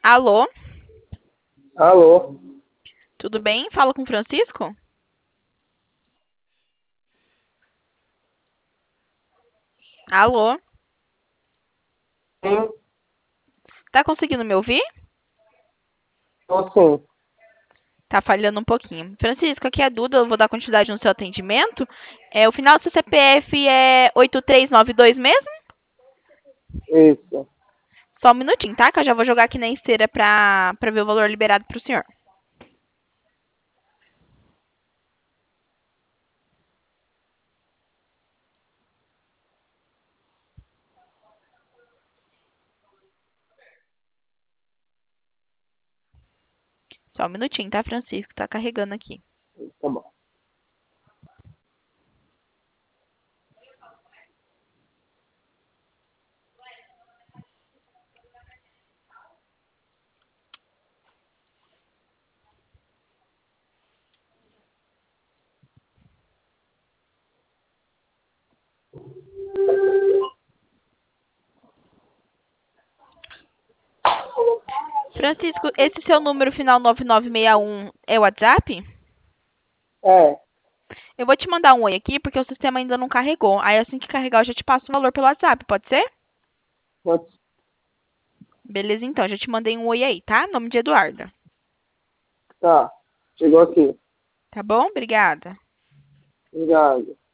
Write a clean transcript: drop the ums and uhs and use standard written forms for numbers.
Alô, Alô? tudo bem? Fala com o Francisco? Alô, Sim, tá conseguindo me ouvir? tô sim. Tá falhando um pouquinho. Francisco, aqui é a Duda, eu vou dar continuidade no seu atendimento. O final do seu CPF é 8392 mesmo? Isso. Só um minutinho, tá? Que eu já vou jogar aqui na esteira pra ver o valor liberado pro senhor. Só um minutinho, tá, Francisco? Tá carregando aqui. Tá bom. Francisco, esse seu número final 9961 é o WhatsApp? É, Eu vou te mandar um oi aqui porque o sistema ainda não carregou. Aí assim que carregar eu já te passo o valor pelo WhatsApp, pode ser? pode- Beleza, então. Já te mandei um oi aí, tá? Nome de Eduarda. tá. Chegou aqui. Tá bom? Obrigada. Obrigado.